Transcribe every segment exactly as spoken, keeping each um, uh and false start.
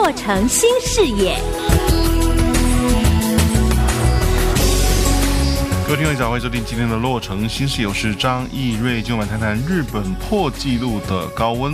洛城新视野。 各位听众早，欢迎收听今天的洛城新视野，我是张义瑞，今天我们谈谈日本破纪录的高温。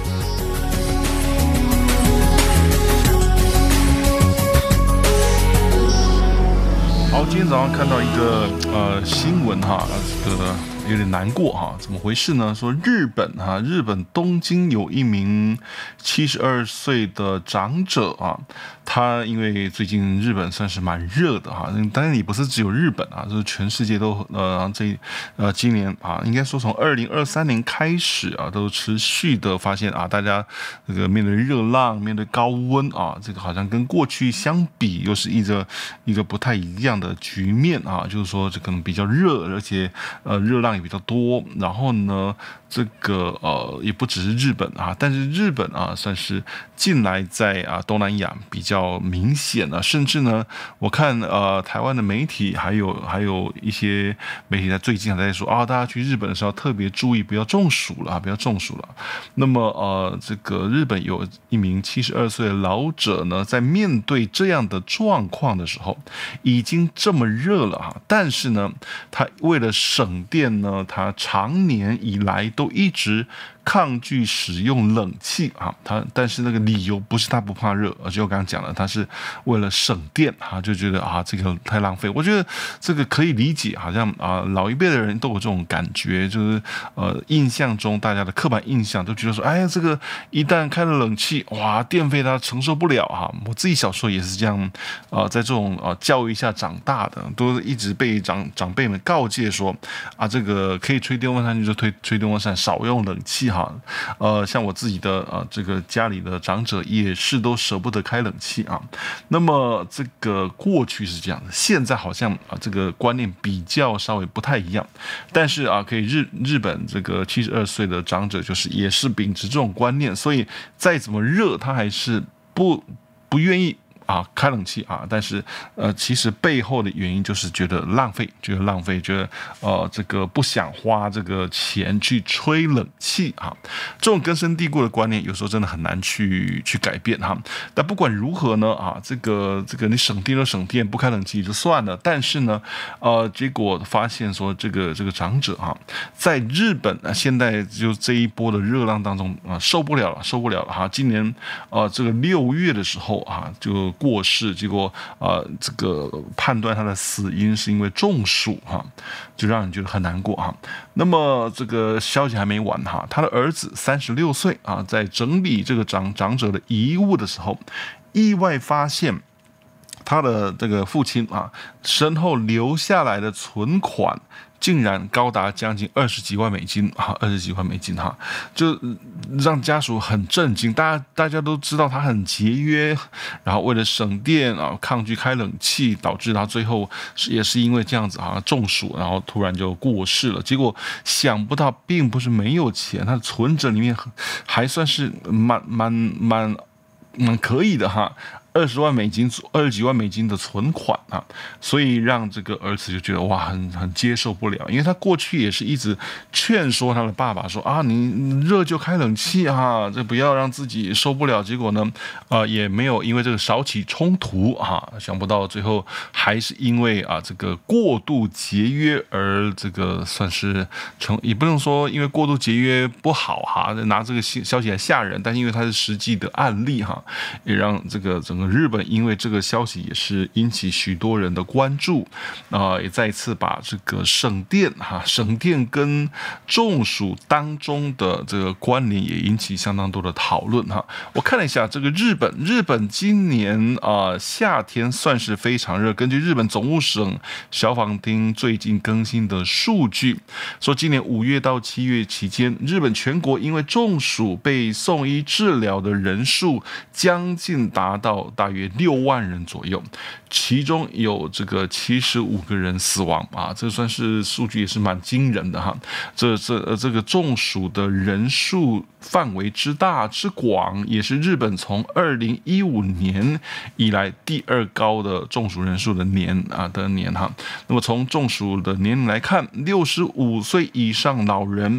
好，今天早上看到一个呃新闻哈，这个有点难过哈，怎么回事呢？说日本哈，日本东京有一名七十二岁的长者啊，他因为最近日本算是蛮热的哈，当然也不是只有日本啊，就是全世界都呃这呃今年啊，应该说从二零二三年开始啊，都持续的发现啊，大家这个面对热浪、面对高温啊，这个好像跟过去相比，又是一个一个不太一样的局面啊，就是说这可能比较热，而且呃热浪也比较多，然后呢，这个呃也不只是日本啊，但是日本啊算是近来在啊东南亚比较明显啊，甚至呢，我看呃台湾的媒体还有还有一些媒体在最近还在说啊，大家去日本的时候特别注意，不要中暑了啊，不要中暑了。那么呃这个日本有一名七十二岁的老者呢，在面对这样的状况的时候，已经这么热了啊，但是呢，他为了省电呢，他常年以来都一直抗拒使用冷气啊，他但是那个理由不是他不怕热，而且我刚刚讲了，他是为了省电啊，就觉得啊这个太浪费。我觉得这个可以理解，好像啊老一辈的人都有这种感觉，就是呃印象中大家的刻板印象都觉得说，哎呀这个一旦开了冷气，哇电费他承受不了啊。我自己小时候也是这样，啊在这种啊教育下长大的，都一直被长长辈们告诫说啊这个可以吹电风扇就吹吹电风扇，少用冷气。呃，像我自己的呃，这个家里的长者也是都舍不得开冷气啊。那么这个过去是这样的，现在好像啊，这个观念比较稍微不太一样。但是啊，可以日日本这个七十二岁的长者就是也是秉持这种观念，所以再怎么热，他还是不不愿意。啊，开冷气啊，但是呃，其实背后的原因就是觉得浪费，觉得浪费，觉得呃，这个不想花这个钱去吹冷气啊。这种根深蒂固的观念，有时候真的很难去去改变哈。但不管如何呢，啊，这个这个你省电就省电，不开冷气就算了。但是呢，呃，结果发现说这个这个长者啊，在日本啊，现在就这一波的热浪当中啊，受不了了，受不了了哈。今年呃，这个六月的时候啊，就过世，结果呃，这个判断他的死因是因为中暑哈，就让人觉得很难过哈。那么这个消息还没完哈，他的儿子三十六岁啊，在整理这个长长者的遗物的时候，意外发现他的这个父亲啊身后留下来的存款。竟然高达将近二十几万美金啊，二十几万美金哈，就让家属很震惊。大家大家都知道他很节约，然后为了省电啊，抗拒开冷气，导致他最后也是因为这样子啊中暑，然后突然就过世了。结果想不到，并不是没有钱，他的存折里面还算是蛮蛮蛮蛮可以的哈。二十万美金，二十几万美金的存款啊，所以让这个儿子就觉得哇，很很接受不了，因为他过去也是一直劝说他的爸爸说啊，你热就开冷气啊，这不要让自己受不了。结果呢，呃，也没有因为这个少起冲突啊，想不到最后还是因为啊这个过度节约而这个算是成，也不能说因为过度节约不好哈，拿这个消息来吓人，但因为它是实际的案例哈，也让这个整个。日本因为这个消息也是引起许多人的关注，啊、呃，也再一次把这个省电哈、啊，省电跟中暑当中的这个关联也引起相当多的讨论哈。我看了一下这个日本，日本今年啊、呃、夏天算是非常热，根据日本总务省消防厅最近更新的数据，说今年五月到七月期间，日本全国因为中暑被送医治疗的人数将近达到。大约六万人左右，其中有这个七十五个人死亡啊，这算是数据也是蛮惊人的哈。这这这个中暑的人数范围之大之广，也是日本从二零一五年以来第二高的中暑人数的年啊的年哈。那么从中暑的年龄来看，六十五岁以上老人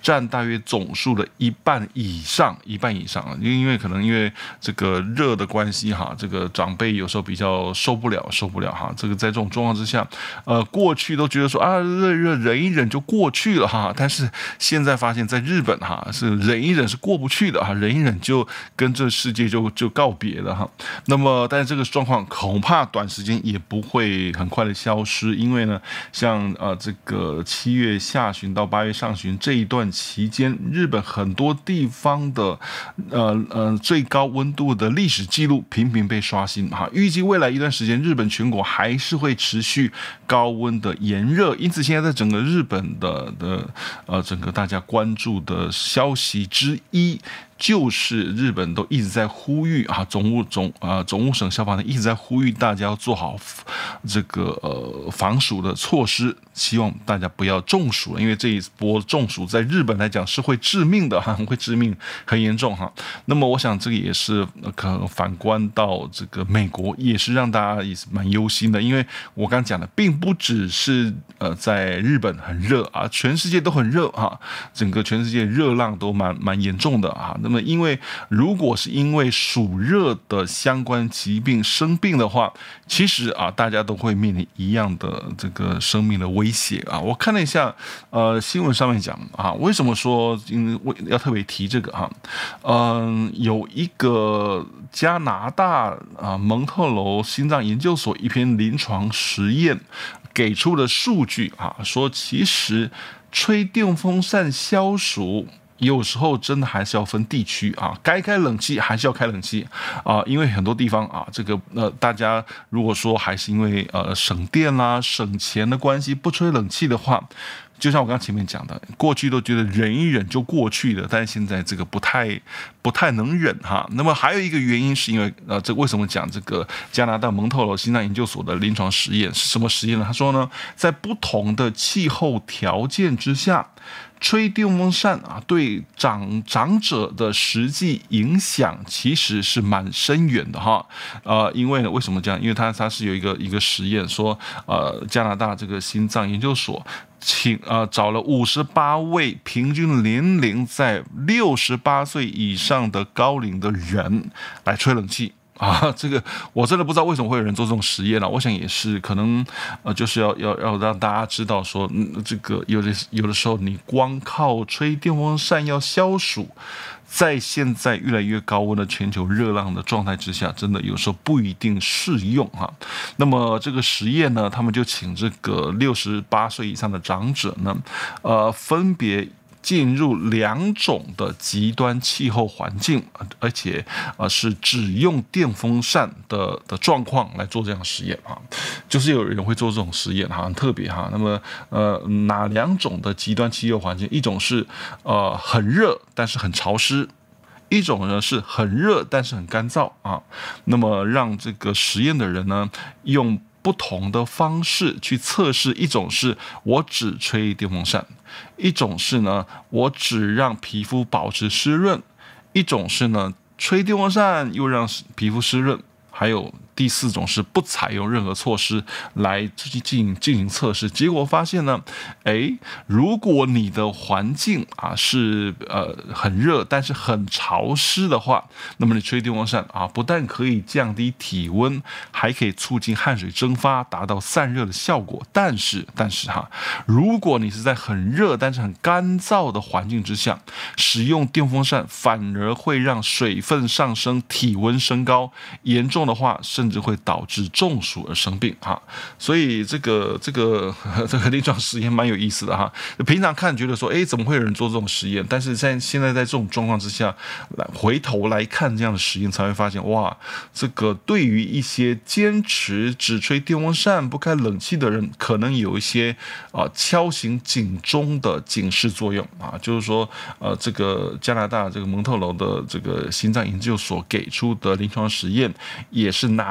占大约总数的一半以上，一半以上啊，因为可能因为这个热的关系哈，这个长辈有时候比较受不了，受不了哈。这个在这种状况之下，呃，过去都觉得说啊，热热忍一忍就过去了哈，但是现在发现，在日本哈是忍一忍是过不去的哈，忍一忍就跟这世界就就告别了哈。那么，但是这个状况恐怕短时间也不会很快的消失，因为呢，像呃这个七月下旬到八月上旬这一段期间，日本很多地方的呃呃最高温度的历史记录频频被刷新哈。预计未来一段时间，日本全国还是会持续高温的炎热，因此现在在整个日本的的呃整个大家关注的消息之一，就是日本都一直在呼吁啊，总务总啊总务省消防队一直在呼吁大家要做好这个呃防暑的措施，希望大家不要中暑了，因为这一波中暑在日本来讲是会致命的哈，会致命，很严重哈。那么我想这个也是可能反观到这个美国，也是让大家也是蛮忧心的，因为我刚讲的，并不只是呃在日本很热啊，全世界都很热哈，整个全世界热浪都蛮蛮严重的啊。那么因为如果是因为暑热的相关疾病生病的话，其实啊大家都会面临一样的这个生命的威胁啊。我看了一下呃新闻上面讲啊，为什么说因为要特别提这个哈？嗯、呃，有一个加拿大啊蒙特楼心脏研究所一篇临床实验给出的数据啊，说其实吹电风扇消暑，有时候真的还是要分地区啊，该开冷气还是要开冷气啊，因为很多地方啊，这个呃，大家如果说还是因为呃省电啦、省钱的关系不吹冷气的话，就像我刚刚前面讲的，过去都觉得忍一忍就过去了，但是现在这个不太不太能忍哈。那么还有一个原因是因为呃，这为什么讲这个加拿大蒙特楼心脏研究所的临床实验是什么实验呢？他说呢，在不同的气候条件之下，吹电风扇啊，对长长者的实际影响其实是蛮深远的哈。呃，因为呢，为什么这样？因为它它是有一个一个实验说，呃，加拿大这个心脏研究所请呃找了五十八位平均年龄在六十八岁以上的高龄的人来吹冷气。啊，这个我真的不知道为什么会有人做这种实验了、啊。我想也是可能，呃，就是要要要让大家知道说，嗯，这个有的有的时候你光靠吹电风扇要消暑，在现在越来越高温的全球热浪的状态之下，真的有时候不一定适用哈、啊。那么这个实验呢，他们就请这个六十八岁以上的长者呢，呃，分别进入两种的极端气候环境，而且呃是只用电风扇的的状况来做这样的实验啊，就是有人会做这种实验哈，很特别哈。那么呃哪两种的极端气候环境？一种是呃很热但是很潮湿。一种呢是很热但是很干燥啊，那么让这个实验的人呢用不同的方式去测试，一种是我只吹电风扇，一种是呢我只让皮肤保持湿润，一种是呢吹电风扇又让皮肤湿润，还有第四种是不采用任何措施来进行进行测试。结果发现呢，哎，如果你的环境啊是呃很热但是很潮湿的话，那么你吹电风扇啊，不但可以降低体温，还可以促进汗水蒸发，达到散热的效果。但是但是哈，如果你是在很热但是很干燥的环境之下，使用电风扇反而会让水分上升，体温升高，严重的话甚至会导致中暑而生病哈。所以这个这个这个临床实验蛮有意思的哈。平常看觉得说，哎，怎么会有人做这种实验？但是在现在在这种状况之下，来回头来看这样的实验，才会发现哇，这个对于一些坚持只吹电风扇不开冷气的人，可能有一些啊、呃、敲醒警钟的警示作用啊。就是说，呃，这个加拿大这个蒙特楼的这个心脏研究所给出的临床实验，也是拿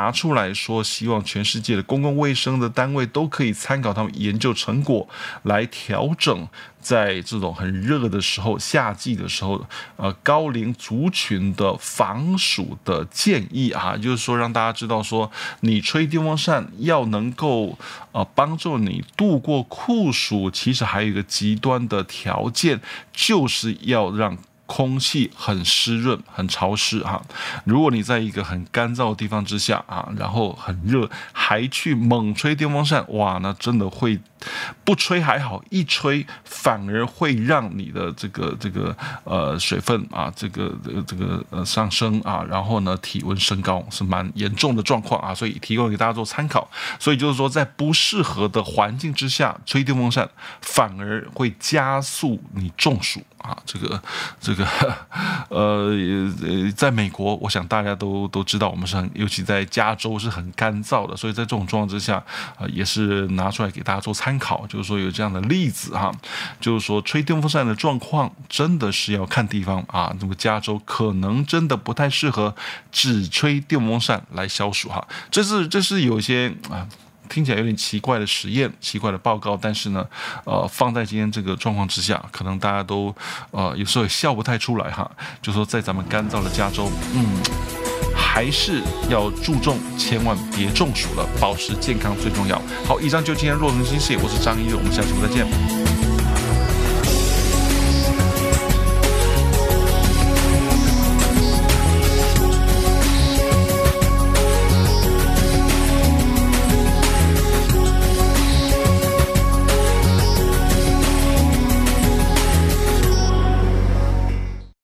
拿出来说，希望全世界的公共卫生的单位都可以参考他们研究成果来调整。在这种很热的时候，夏季的时候，呃，高龄族群的防暑的建议啊，就是说让大家知道说，你吹电风扇要能够呃帮助你度过酷暑，其实还有一个极端的条件，就是要让空气很湿润、很潮湿哈。如果你在一个很干燥的地方之下啊，然后很热，还去猛吹电风扇，哇，那真的会不吹还好，一吹反而会让你的这个这个呃水分啊，这个这个这个呃上升啊，然后呢体温升高是蛮严重的状况啊，所以提供给大家做参考。所以就是说，在不适合的环境之下吹电风扇，反而会加速你中暑啊。这个这个呃呃，在美国，我想大家都都知道，我们是很，尤其在加州是很干燥的，所以在这种状况之下，呃，也是拿出来给大家做参考，就是说有这样的例子哈，就是说吹电风扇的状况真的是要看地方啊，那么加州可能真的不太适合只吹电风扇来消暑哈，这是这是有一些啊。听起来有点奇怪的实验、奇怪的报告，但是呢，呃，放在今天这个状况之下，可能大家都呃有时候也笑不太出来哈。就说在咱们干燥的加州，嗯，还是要注重，千万别中暑了，保持健康最重要。好，以上就今天若人心事，我是张一，我们下期再见。